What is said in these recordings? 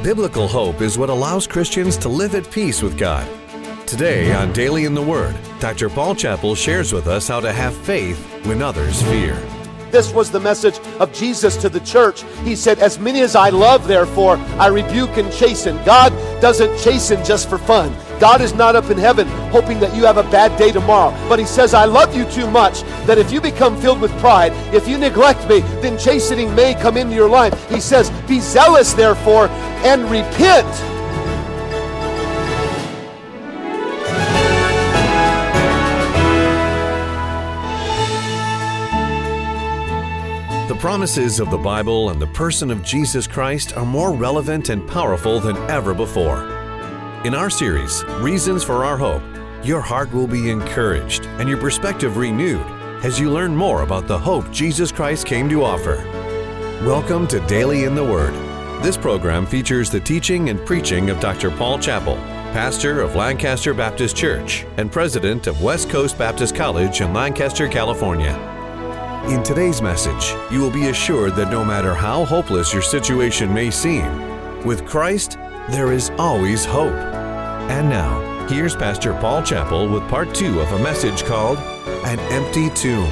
Biblical hope is what allows Christians to live at peace with God. Today on Daily in the Word, Dr. Paul Chappell shares with us how to have faith when others fear. This was the message of Jesus to the church. He said, as many as I love, therefore, I rebuke and chasten. God doesn't chasten just for fun. God is not up in heaven hoping that you have a bad day tomorrow. But he says, I love you too much that if you become filled with pride, if you neglect me, then chastening may come into your life. He says, be zealous, therefore, and repent. The promises of the Bible and the person of Jesus Christ are more relevant and powerful than ever before. In our series, Reasons for Our Hope, your heart will be encouraged and your perspective renewed as you learn more about the hope Jesus Christ came to offer. Welcome to Daily in the Word. This program features the teaching and preaching of Dr. Paul Chappell, pastor of Lancaster Baptist Church and president of West Coast Baptist College in Lancaster, California. In today's message, you will be assured that no matter how hopeless your situation may seem, with Christ, there is always hope. And now, here's Pastor Paul Chappell with part 2 of a message called An Empty Tomb.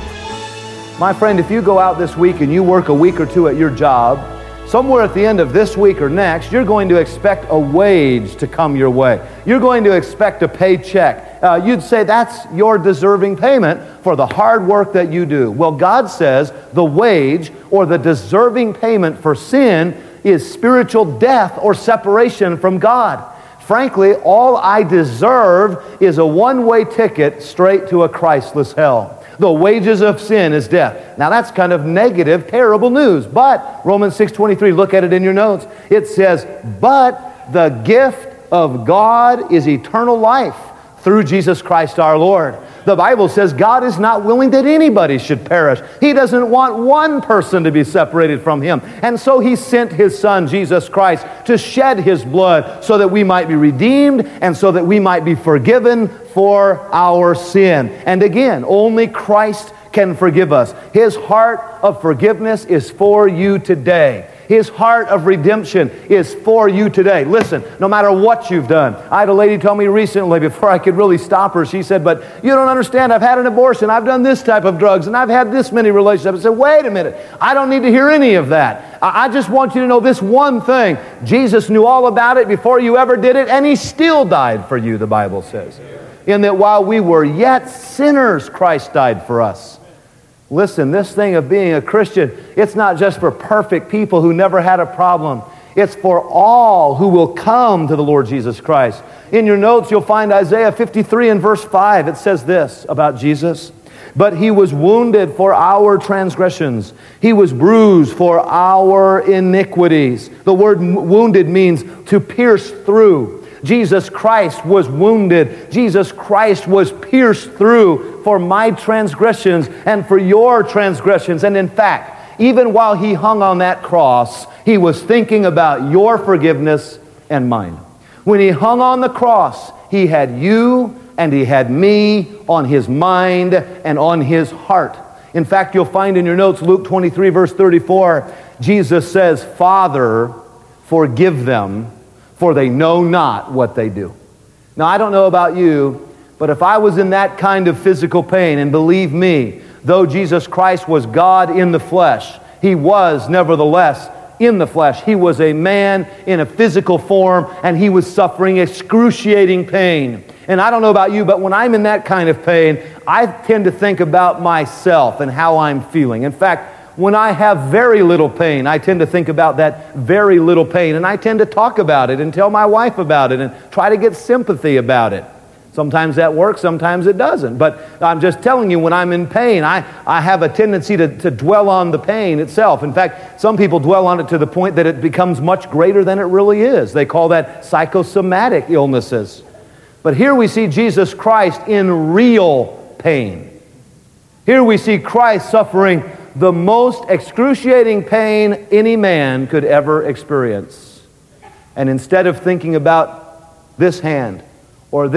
My friend, if you go out this week and you work a week or two at your job, somewhere at the end of this week or next, you're going to expect a wage to come your way. You're going to expect a paycheck. You'd say that's your deserving payment for the hard work that you do. Well, God says the wage or the deserving payment for sin is spiritual death or separation from God. Frankly, all I deserve is a one-way ticket straight to a Christless hell. The wages of sin is death. Now that's kind of negative, terrible news. But Romans 6:23, look at it in your notes. It says, but the gift of God is eternal life through Jesus Christ our Lord. The Bible says God is not willing that anybody should perish. He doesn't want one person to be separated from Him. And so He sent His Son, Jesus Christ, to shed His blood so that we might be redeemed and so that we might be forgiven for our sin. And again, only Christ can forgive us. His heart of forgiveness is for you today. His heart of redemption is for you today. Listen, no matter what you've done. I had a lady tell me recently, before I could really stop her, she said, but you don't understand, I've had an abortion, I've done this type of drugs, and I've had this many relationships. I said, wait a minute, I don't need to hear any of that. I just want you to know this one thing. Jesus knew all about it before you ever did it, and He still died for you, the Bible says. In that while we were yet sinners, Christ died for us. Listen, this thing of being a Christian, it's not just for perfect people who never had a problem. It's for all who will come to the Lord Jesus Christ. In your notes, you'll find Isaiah 53 and verse 5. It says this about Jesus. But He was wounded for our transgressions. He was bruised for our iniquities. The word wounded means to pierce through. Jesus Christ was wounded. Jesus Christ was pierced through for my transgressions and for your transgressions. And in fact, even while He hung on that cross, He was thinking about your forgiveness and mine. When He hung on the cross, He had you and He had me on His mind and on His heart. In fact, you'll find in your notes, Luke 23, verse 34, Jesus says, Father, forgive them, for they know not what they do. Now, I don't know about you, but if I was in that kind of physical pain, and believe me, though Jesus Christ was God in the flesh, He was nevertheless in the flesh. He was a man in a physical form, and He was suffering excruciating pain. And I don't know about you, but when I'm in that kind of pain, I tend to think about myself and how I'm feeling. In fact, when I have very little pain, I tend to think about that very little pain, and I tend to talk about it and tell my wife about it and try to get sympathy about it. Sometimes that works, sometimes it doesn't. But I'm just telling you, when I'm in pain, I have a tendency to dwell on the pain itself. In fact, some people dwell on it to the point that it becomes much greater than it really is. They call that psychosomatic illnesses. But here we see Jesus Christ in real pain. Here we see Christ suffering the most excruciating pain any man could ever experience. And instead of thinking about this hand, or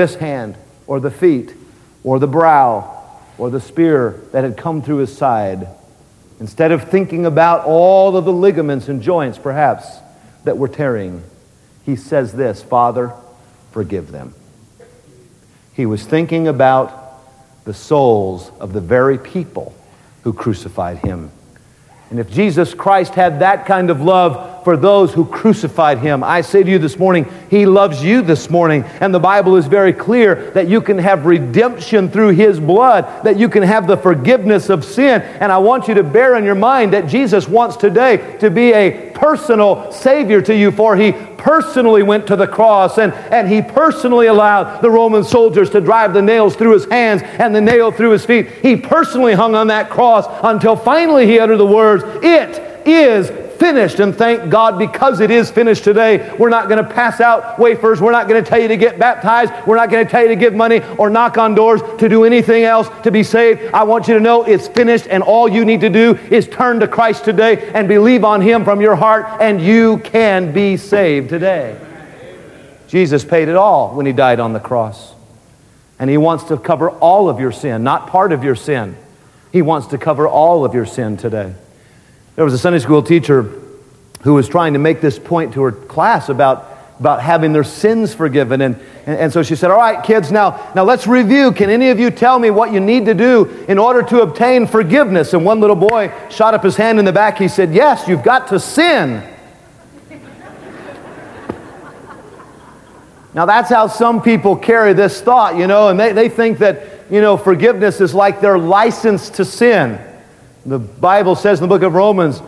the feet, or the brow, or the spear that had come through His side, instead of thinking about all of the ligaments and joints, perhaps, that were tearing, he says this, Father, forgive them. He was thinking about the souls of the very people who crucified him. And if Jesus Christ had that kind of love for those who crucified him, I say to you this morning, he loves you this morning. And the Bible is very clear that you can have redemption through his blood, that you can have the forgiveness of sin. And I want you to bear in your mind that Jesus wants today to be a personal Savior to you, for he personally went to the cross and he personally allowed the Roman soldiers to drive the nails through his hands and the nail through his feet. He personally hung on that cross until finally he uttered the words, "It is finished." And thank God, because it is finished today, we're not going to pass out wafers. We're not going to tell you to get baptized. We're not going to tell you to give money or knock on doors to do anything else to be saved. I want you to know it's finished, and all you need to do is turn to Christ today and believe on him from your heart, and you can be saved today. Jesus paid it all when he died on the cross. And he wants to cover all of your sin, not part of your sin. He wants to cover all of your sin today. There was a Sunday school teacher who was trying to make this point to her class about having their sins forgiven. And so she said, all right, kids, now let's review. Can any of you tell me what you need to do in order to obtain forgiveness? And one little boy shot up his hand in the back. He said, yes, you've got to sin. Now that's how some people carry this thought, and they think that, forgiveness is like their license to sin. The Bible says in the book of Romans,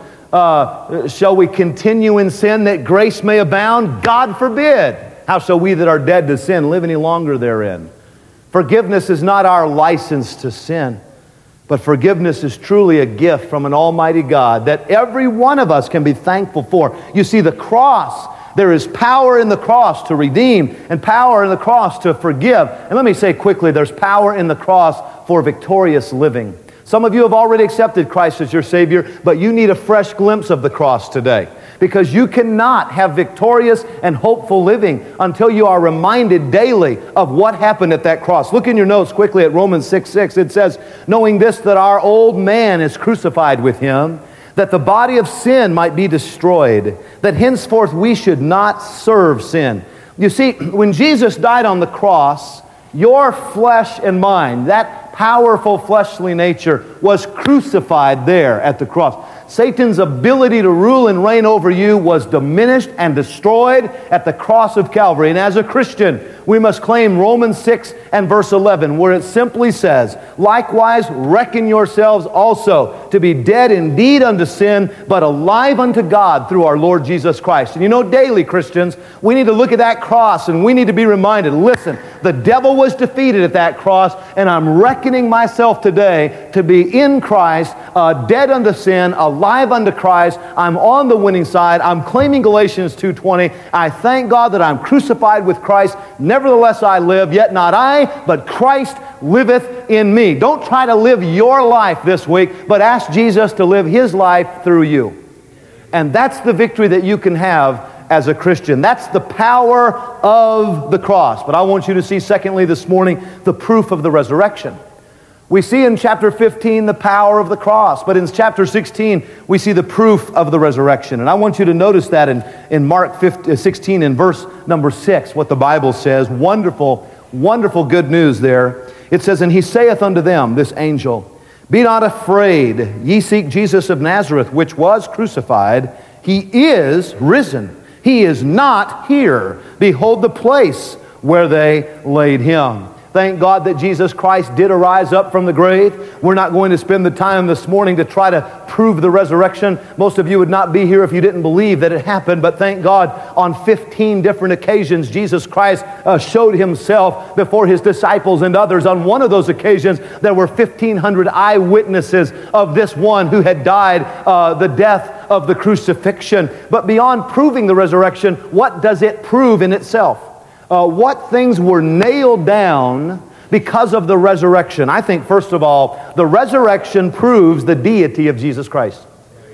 shall we continue in sin that grace may abound? God forbid. How shall we that are dead to sin live any longer therein? Forgiveness is not our license to sin, but forgiveness is truly a gift from an almighty God that every one of us can be thankful for. You see, the cross, there is power in the cross to redeem and power in the cross to forgive. And let me say quickly, there's power in the cross for victorious living. Some of you have already accepted Christ as your Savior, but you need a fresh glimpse of the cross today, because you cannot have victorious and hopeful living until you are reminded daily of what happened at that cross. Look in your notes quickly at Romans 6:6. It says, knowing this, that our old man is crucified with him, that the body of sin might be destroyed, that henceforth we should not serve sin. You see, when Jesus died on the cross, your flesh and mine, that powerful fleshly nature, was crucified there at the cross. Satan's ability to rule and reign over you was diminished and destroyed at the cross of Calvary. And as a Christian, we must claim Romans 6 and verse 11, where it simply says, likewise reckon yourselves also to be dead indeed unto sin, but alive unto God through our Lord Jesus Christ. And daily, Christians, we need to look at that cross and we need to be reminded, listen, the devil was defeated at that cross, and I'm reckoning myself today to be in Christ, dead unto sin, alive unto Christ. I'm on the winning side. I'm claiming Galatians 2:20. I thank God that I'm crucified with Christ. Nevertheless I live, yet not I, but Christ liveth in me. Don't try to live your life this week, but ask Jesus to live his life through you. And that's the victory that you can have as a Christian. That's the power of the cross. But I want you to see, secondly, this morning, the proof of the resurrection. We see in chapter 15 the power of the cross, but in chapter 16 we see the proof of the resurrection. And I want you to notice that in Mark 16 in verse number 6, what the Bible says. Wonderful, wonderful good news there. It says, and he saith unto them, this angel, be not afraid, ye seek Jesus of Nazareth, which was crucified. He is risen. He is not here. Behold the place where they laid him. Thank God that Jesus Christ did arise up from the grave. We're not going to spend the time this morning to try to prove the resurrection. Most of you would not be here if you didn't believe that it happened, but thank God on 15 different occasions Jesus Christ showed himself before his disciples and others. On one of those occasions there were 1,500 eyewitnesses of this one who had died the death of the crucifixion. But beyond proving the resurrection, what does it prove in itself? What things were nailed down because of the resurrection? I think, first of all, the resurrection proves the deity of Jesus Christ.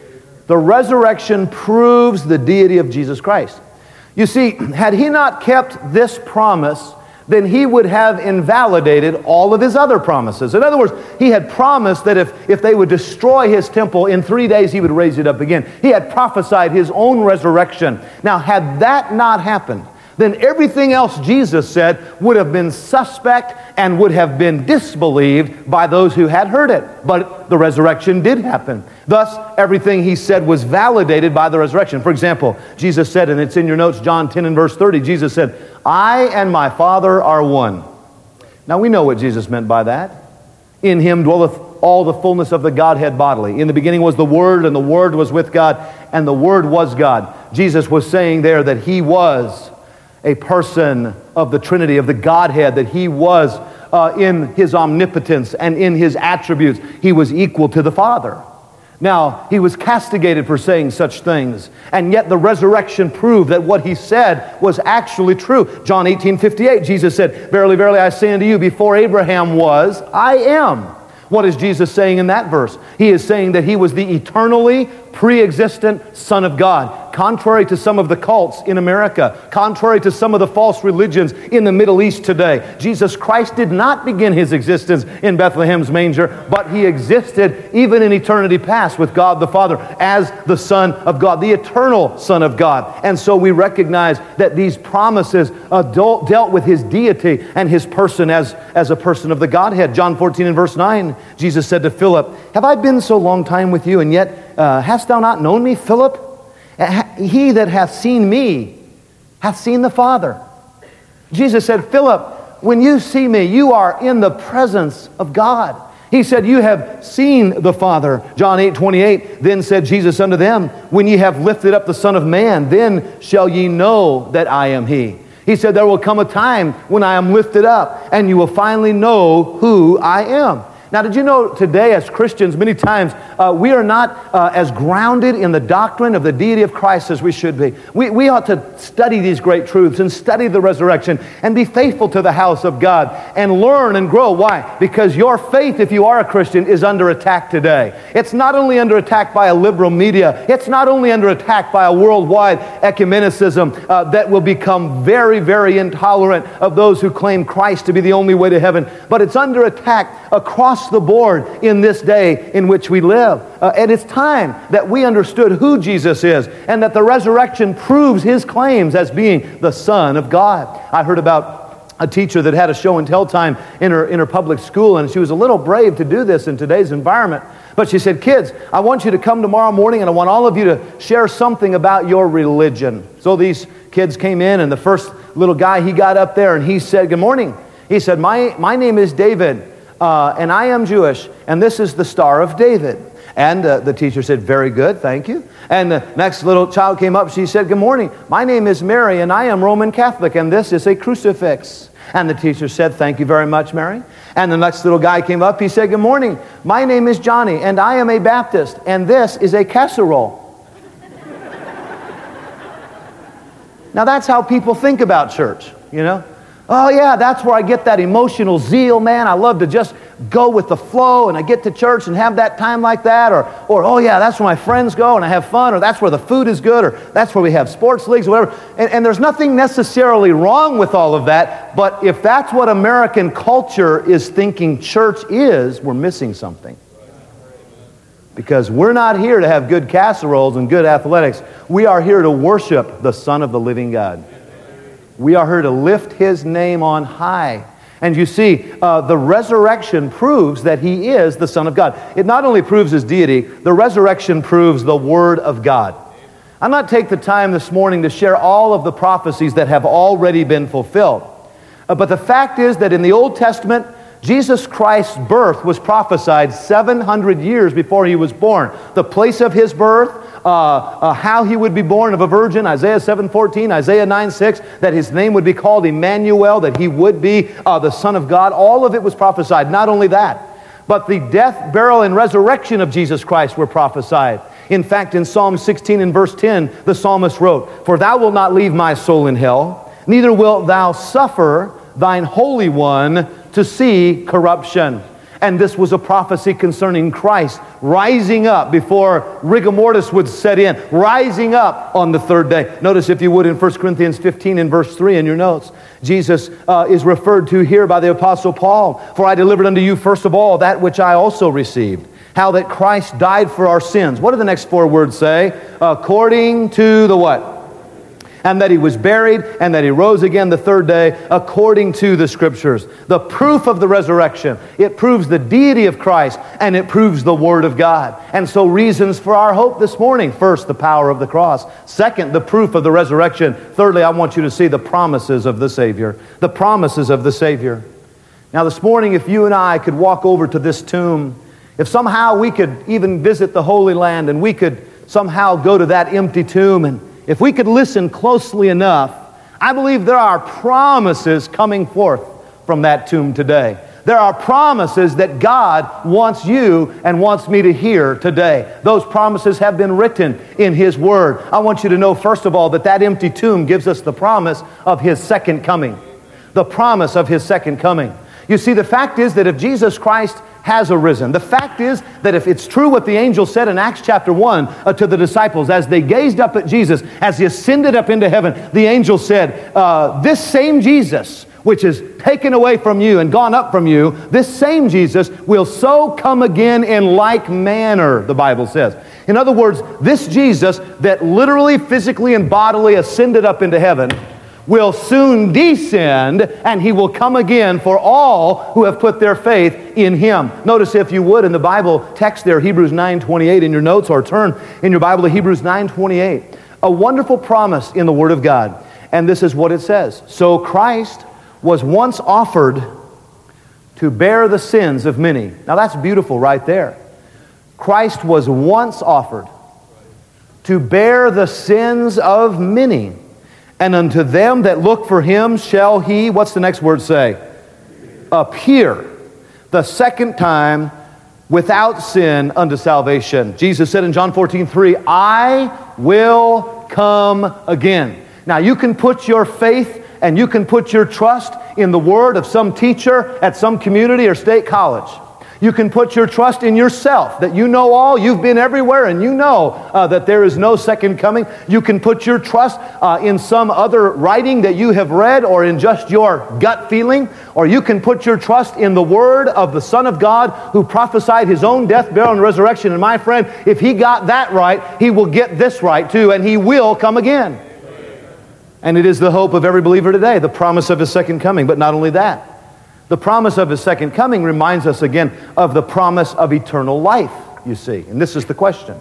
The resurrection proves the deity of Jesus Christ. You see, had he not kept this promise then he would have invalidated all of his other promises. In other words, he had promised that if they would destroy his temple, in 3 days he would raise it up again. He had prophesied his own resurrection. Now, had that not happened, then everything else Jesus said would have been suspect and would have been disbelieved by those who had heard it. But the resurrection did happen. Thus, everything he said was validated by the resurrection. For example, Jesus said, and it's in your notes, John 10 and verse 30, Jesus said, "I and my Father are one." Now we know what Jesus meant by that. In him dwelleth all the fullness of the Godhead bodily. In the beginning was the Word, and the Word was with God, and the Word was God. Jesus was saying there that he was a person of the Trinity, of the Godhead, that he was in his omnipotence and in his attributes, he was equal to the Father. Now, he was castigated for saying such things, and yet the resurrection proved that what he said was actually true. John 18:58, Jesus said, "Verily, verily, I say unto you, before Abraham was, I am." What is Jesus saying in that verse? He is saying that he was the eternally pre-existent Son of God. Contrary to some of the cults in America, contrary to some of the false religions in the Middle East today, Jesus Christ did not begin his existence in Bethlehem's manger, but he existed even in eternity past with God the Father as the Son of God, the eternal Son of God. And so we recognize that these promises dealt with his deity and his person as a person of the Godhead. John 14 and verse 9, Jesus said to Philip, "Have I been so long time with you, and yet hast thou not known me, Philip? He that hath seen me hath seen the Father." Jesus said, "Philip, when you see me, you are in the presence of God." He said, "You have seen the Father." John 8:28, then said Jesus unto them, "When ye have lifted up the Son of Man, then shall ye know that I am He." He said, "There will come a time when I am lifted up, and you will finally know who I am." Now, did you know today as Christians, many times we are not as grounded in the doctrine of the deity of Christ as we should be. We ought to study these great truths and study the resurrection and be faithful to the house of God and learn and grow. Why? Because your faith, if you are a Christian, is under attack today. It's not only under attack by a liberal media, it's not only under attack by a worldwide ecumenicism that will become very, very intolerant of those who claim Christ to be the only way to heaven, but it's under attack across the board in this day in which we live. And it's time that we understood who Jesus is and that the resurrection proves his claims as being the Son of God. I heard about a teacher that had a show and tell time in her public school, and she was a little brave to do this in today's environment. But she said, "Kids, I want you to come tomorrow morning and I want all of you to share something about your religion." So these kids came in, and the first little guy, he got up there and he said, "Good morning." He said, my name is David. And I am Jewish, and this is the Star of David." And the teacher said, "Very good, thank you." And the next little child came up, she said, "Good morning, my name is Mary, and I am Roman Catholic, and this is a crucifix." And the teacher said, "Thank you very much, Mary." And the next little guy came up, he said, "Good morning, my name is Johnny, and I am a Baptist, and this is a casserole." Now that's how people think about church, you know. Oh yeah, that's where I get that emotional zeal, man. I love to just go with the flow, and I get to church and have that time like that. Or oh yeah, that's where my friends go and I have fun, or that's where the food is good, or that's where we have sports leagues, or whatever. And there's nothing necessarily wrong with all of that, but if that's what American culture is thinking church is, we're missing something. Because we're not here to have good casseroles and good athletics. We are here to worship the Son of the living God. We are here to lift his name on high. And you see, the resurrection proves that he is the Son of God. It not only proves his deity, the resurrection proves the Word of God. I'll not take the time this morning to share all of the prophecies that have already been fulfilled. But the fact is that in the Old Testament, Jesus Christ's birth was prophesied 700 years before he was born. The place of his birth, how he would be born of a virgin, Isaiah 7:14, Isaiah 9:6, that his name would be called Emmanuel, that he would be the Son of God. All of it was prophesied. Not only that, but the death, burial, and resurrection of Jesus Christ were prophesied. In fact, in Psalm 16 and verse 10, the psalmist wrote, "For thou wilt not leave my soul in hell, neither wilt thou suffer thine Holy One to see corruption." And this was a prophecy concerning Christ rising up before rigor mortis would set in, rising up on the third day. Notice, if you would, in 1 Corinthians 15 and verse 3 in your notes, Jesus is referred to here by the Apostle Paul. For I delivered unto you first of all that which I also received, how that Christ died for our sins. What do the next four words say? According to the what? And that he was buried, and that he rose again the third day, according to the Scriptures. The proof of the resurrection. It proves the deity of Christ, and it proves the Word of God. And so reasons for our hope this morning. First, the power of the cross. Second, the proof of the resurrection. Thirdly, I want you to see the promises of the Savior. The promises of the Savior. Now this morning, if you and I could walk over to this tomb, if somehow we could even visit the Holy Land, and we could somehow go to that empty tomb, and if we could listen closely enough, I believe there are promises coming forth from that tomb today. There are promises that God wants you and wants me to hear today. Those promises have been written in His Word. I want you to know, first of all, that that empty tomb gives us the promise of His second coming. The promise of His second coming. You see, the fact is that if Jesus Christ has arisen, the fact is that if it's true what the angel said in Acts chapter 1 to the disciples, as they gazed up at Jesus, as He ascended up into heaven, the angel said, this same Jesus, which is taken away from you and gone up from you, this same Jesus will so come again in like manner, the Bible says. In other words, this Jesus that literally, physically, and bodily ascended up into heaven will soon descend, and He will come again for all who have put their faith in Him. Notice, if you would, in the Bible text there, Hebrews 9:28 in your notes, or turn in your Bible to Hebrews 9:28. A wonderful promise in the Word of God. And this is what it says. So Christ was once offered to bear the sins of many. Now that's beautiful right there. Christ was once offered to bear the sins of many. And unto them that look for Him shall He, what's the next word say? Appear the second time without sin unto salvation. Jesus said in John 14:3, I will come again. Now you can put your faith and you can put your trust in the word of some teacher at some community or state college. You can put your trust in yourself, that you know all, you've been everywhere, and you know that there is no second coming. You can put your trust in some other writing that you have read, or in just your gut feeling, or you can put your trust in the word of the Son of God who prophesied His own death, burial, and resurrection. And my friend, if He got that right, He will get this right too, and He will come again. And it is the hope of every believer today, the promise of His second coming. But not only that, the promise of His second coming reminds us again of the promise of eternal life, you see. And this is the question.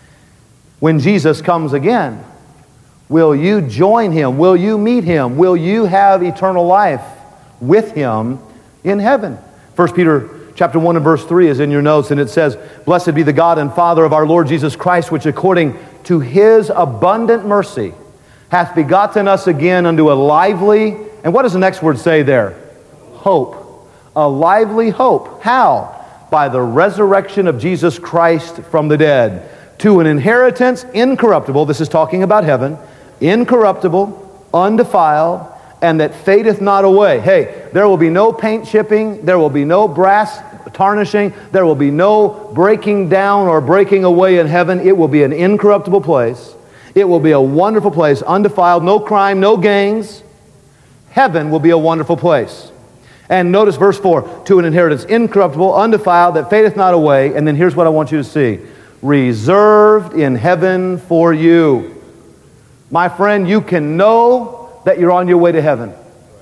When Jesus comes again, will you join Him? Will you meet Him? Will you have eternal life with Him in heaven? 1 Peter chapter 1 and verse 3 is in your notes, and it says, Blessed be the God and Father of our Lord Jesus Christ, which according to His abundant mercy hath begotten us again unto a lively, and what does the next word say there? Hope. A lively hope. How? By the resurrection of Jesus Christ from the dead, to an inheritance incorruptible, this is talking about heaven, incorruptible, undefiled, and that fadeth not away. Hey, there will be no paint chipping, there will be no brass tarnishing, there will be no breaking down or breaking away in heaven. It will be an incorruptible place. It will be a wonderful place, undefiled, no crime, no gangs. Heaven will be a wonderful place. And notice verse 4, to an inheritance incorruptible, undefiled, that fadeth not away. And then here's what I want you to see. Reserved in heaven for you. My friend, you can know that you're on your way to heaven.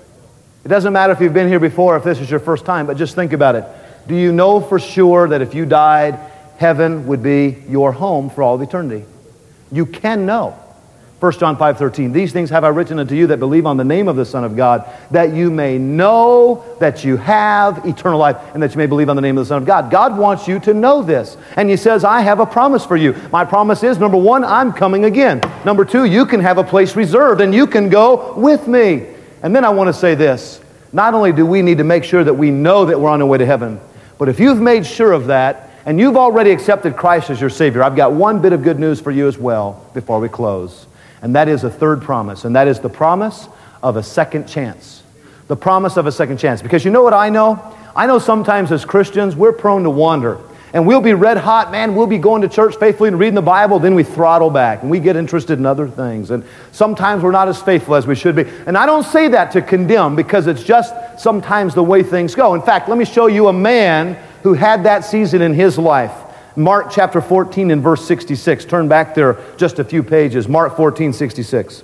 It doesn't matter if you've been here before, if this is your first time, but just think about it. Do you know for sure that if you died, heaven would be your home for all of eternity? You can know. 1 John 5:13, these things have I written unto you that believe on the name of the Son of God, that you may know that you have eternal life, and that you may believe on the name of the Son of God. God wants you to know this. And He says, I have a promise for you. My promise is, number one, I'm coming again. Number two, you can have a place reserved, and you can go with me. And then I want to say this. Not only do we need to make sure that we know that we're on our way to heaven, but if you've made sure of that, and you've already accepted Christ as your Savior, I've got one bit of good news for you as well before we close. And that is a third promise, and that is the promise of a second chance. The promise of a second chance. Because you know what I know? I know sometimes as Christians, we're prone to wander. And we'll be red hot, man, we'll be going to church faithfully and reading the Bible, then we throttle back and we get interested in other things. And sometimes we're not as faithful as we should be. And I don't say that to condemn, because it's just sometimes the way things go. In fact, let me show you a man who had that season in his life. Mark chapter 14 and verse 66. Turn back there just a few pages. Mark 14, 66.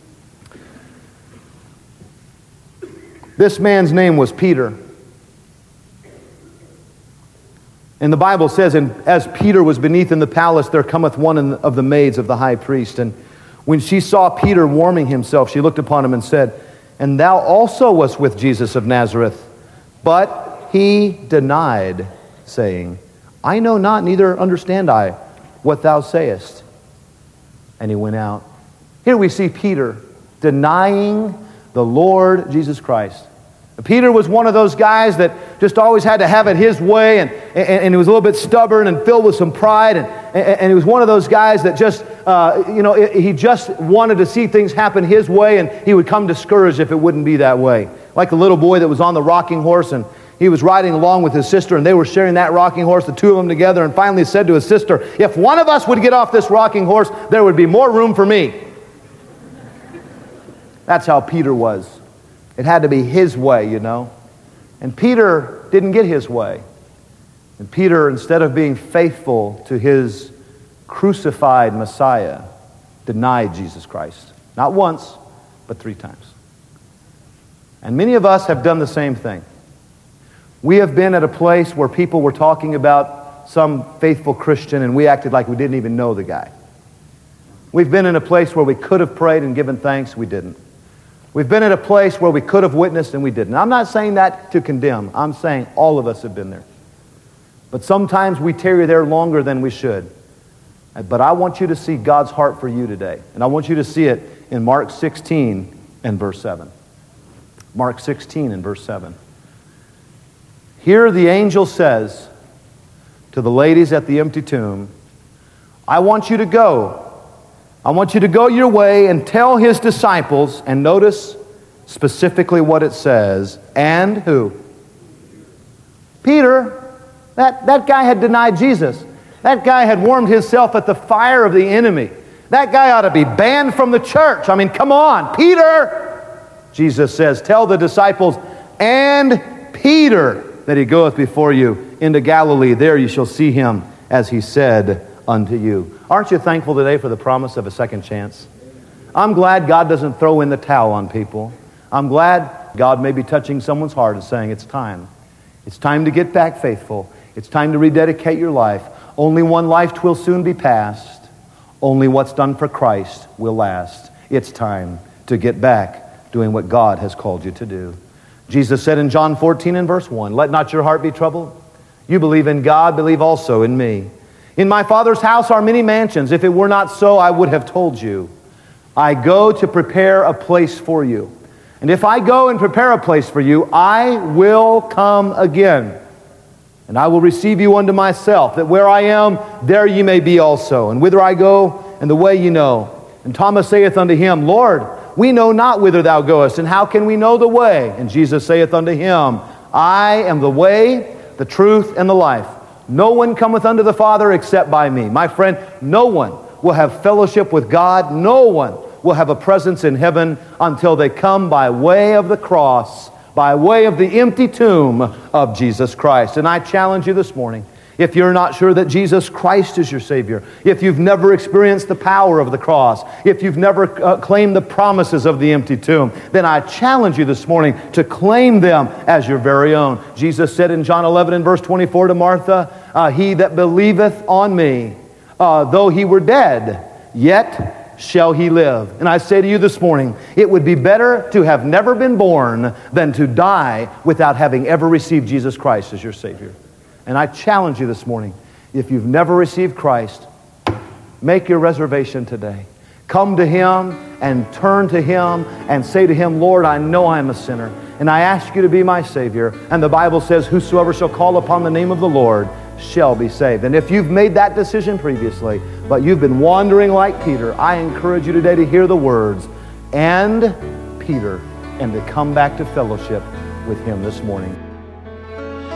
This man's name was Peter. And the Bible says, and as Peter was beneath in the palace, there cometh one of the maids of the high priest. And when she saw Peter warming himself, she looked upon him and said, And thou also wast with Jesus of Nazareth. But he denied, saying, I know not, neither understand I what thou sayest. And he went out. Here we see Peter denying the Lord Jesus Christ. Peter was one of those guys that just always had to have it his way, and he was a little bit stubborn and filled with some pride, and he was one of those guys that just, he just wanted to see things happen his way, and he would come discouraged if it wouldn't be that way. Like the little boy that was on the rocking horse, and he was riding along with his sister, and they were sharing that rocking horse, the two of them together, and finally said to his sister, if one of us would get off this rocking horse, there would be more room for me. That's how Peter was. It had to be his way, you know. And Peter didn't get his way. And Peter, instead of being faithful to his crucified Messiah, denied Jesus Christ. Not once, but 3 times. And many of us have done the same thing. We have been at a place where people were talking about some faithful Christian, and we acted like we didn't even know the guy. We've been in a place where we could have prayed and given thanks, we didn't. We've been at a place where we could have witnessed and we didn't. I'm not saying that to condemn. I'm saying all of us have been there. But sometimes we tarry there longer than we should. But I want you to see God's heart for you today. And I want you to see it in Mark 16 and verse 7. Mark 16 and verse 7. Here the angel says to the ladies at the empty tomb, I want you to go. I want you to go your way and tell his disciples, and notice specifically what it says, and who? Peter. That guy had denied Jesus. That guy had warmed himself at the fire of the enemy. That guy ought to be banned from the church. I mean, come on, Peter. Jesus says, tell the disciples, and Peter, that he goeth before you into Galilee. There you shall see him, as he said unto you. Aren't you thankful today for the promise of a second chance? I'm glad God doesn't throw in the towel on people. I'm glad God may be touching someone's heart and saying, it's time. It's time to get back faithful. It's time to rededicate your life. Only one life twill soon be past. Only what's done for Christ will last. It's time to get back doing what God has called you to do. Jesus said in John 14 and verse 1, let not your heart be troubled. You believe in God, believe also in me. In my Father's house are many mansions. If it were not so, I would have told you. I go to prepare a place for you. And if I go and prepare a place for you, I will come again. And I will receive you unto myself, that where I am, there ye may be also. And whither I go, and the way ye know. And Thomas saith unto him, Lord, we know not whither thou goest, and how can we know the way? And Jesus saith unto him, I am the way, the truth, and the life. No one cometh unto the Father except by me. My friend, no one will have fellowship with God. No one will have a presence in heaven until they come by way of the cross, by way of the empty tomb of Jesus Christ. And I challenge you this morning, if you're not sure that Jesus Christ is your Savior, if you've never experienced the power of the cross, if you've never claimed the promises of the empty tomb, then I challenge you this morning to claim them as your very own. Jesus said in John 11 and verse 24 to Martha, he that believeth on me, though he were dead, yet shall he live. And I say to you this morning, it would be better to have never been born than to die without having ever received Jesus Christ as your Savior. And I challenge you this morning, if you've never received Christ, make your reservation today. Come to Him and turn to Him and say to Him, Lord, I know I am a sinner, and I ask you to be my Savior. And the Bible says, whosoever shall call upon the name of the Lord shall be saved. And if you've made that decision previously, but you've been wandering like Peter, I encourage you today to hear the words, and Peter, and to come back to fellowship with Him this morning.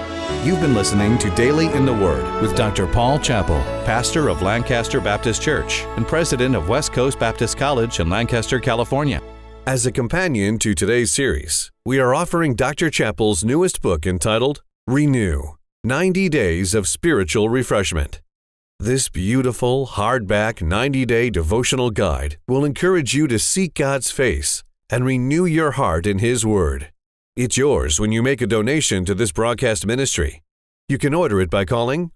You've been listening to Daily in the Word with Dr. Paul Chappell, pastor of Lancaster Baptist Church and president of West Coast Baptist College in Lancaster, California. As a companion to today's series, we are offering Dr. Chappell's newest book entitled Renew, 90 Days of Spiritual Refreshment. This beautiful, hardback 90-day devotional guide will encourage you to seek God's face and renew your heart in His Word. It's yours when you make a donation to this broadcast ministry. You can order it by calling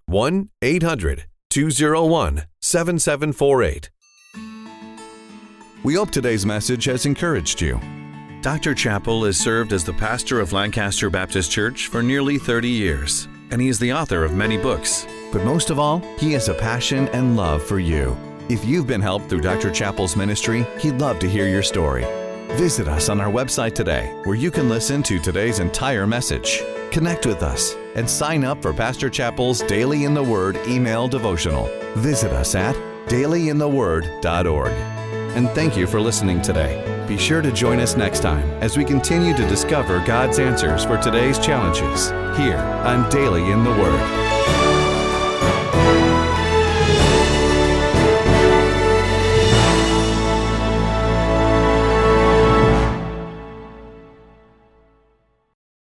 1-800-201-7748. We hope today's message has encouraged you. Dr. Chappell has served as the pastor of Lancaster Baptist Church for nearly 30 years, and he is the author of many books. But most of all, he has a passion and love for you. If you've been helped through Dr. Chappell's ministry, he'd love to hear your story. Visit us on our website today, where you can listen to today's entire message. Connect with us and sign up for Pastor Chappell's Daily in the Word email devotional. Visit us at dailyintheword.org. And thank you for listening today. Be sure to join us next time as we continue to discover God's answers for today's challenges here on Daily in the Word.